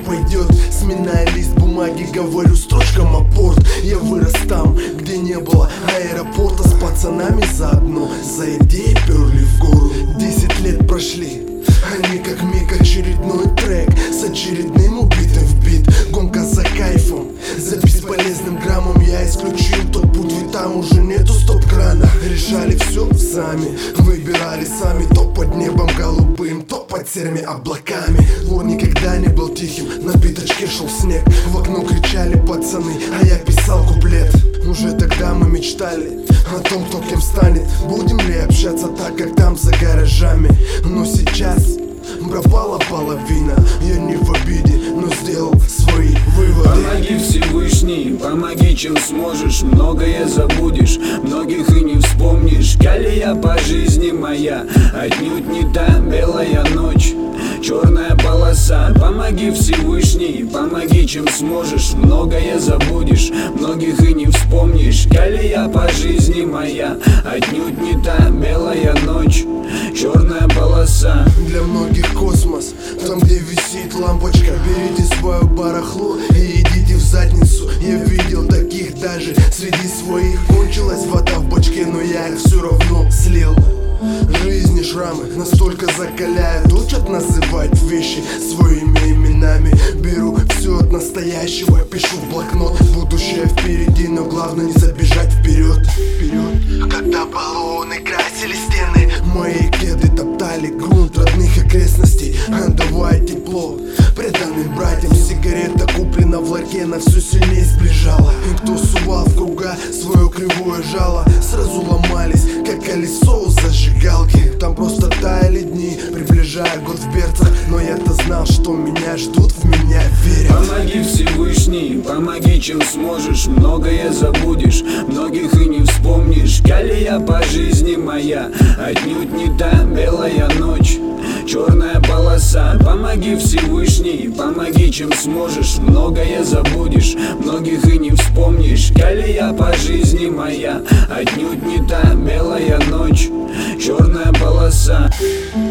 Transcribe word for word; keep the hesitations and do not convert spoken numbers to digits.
пойдет. Сминая лист бумаги, говорю строчкам апорт. Я вырос там, где не было аэропорта. С пацанами заодно за идеи перли в гору. Десять лет прошли, они как миг, очередной трек с очередным убитым в бит. Гонка за кайфом, за бесполезным граммом. Я исключил тот путь, ведь там уже нету стоп-крана. Решали все сами, выбирали сами. То под небом голубым, то под серыми облаками. Лор никогда не был тихим, на биточке шел снег. В окно кричали пацаны, а я писал куплет. Уже тогда мы мечтали о том, кто кем станет. Будем ли общаться так, как там за гаражами? Но сейчас пропала половина. Я не в обиде, но сделал свои выводы. Помоги, Всевышний, помоги, чем сможешь. Многое забудешь, многих и не вспомнишь. Колея по жизни моя, отнюдь не та белая ночь, черная полоса. Помоги, Всевышний, помоги, чем сможешь. Многое забудешь, многих и не вспомнишь. Колея по жизни моя, отнюдь не та белая ночь, черная полоса. Для многих космос, там где висит лампочка. Берите свое барахло и идите в задницу. Я видел таких даже среди своих. Кончилась вода в бачке, но я их все равно слил. Жизни шрамы настолько закаляют, учат называть вещи своими именами. Беру все от настоящего, пишу в блокнот. Будущее впереди, но главное не забежать вперед. Вперед. Когда баллоны красили стены, мои кеды топтали грунт родных окрестностей. Давай тепло преданным братьям. Сигарета куплена в ларьке, на все сильнее сближала. И кто сувал в круга свое кривое жало, сразу ломались, как колесо у зажигалки. Там просто таяли дни, приближая год в берцах. Но я-то знал, что меня ждут, в меня верят. Помоги, Всевышний, помоги, чем сможешь. Многое забудешь, многих и не вспомнишь. Колея по жизни моя, отнюдь не та белая ночь, черная полоса. Помоги, Всевышний, помоги, чем сможешь. Многое забудешь, многих и не вспомнишь. Колея по жизни моя, отнюдь не та белая ночь, черная полоса.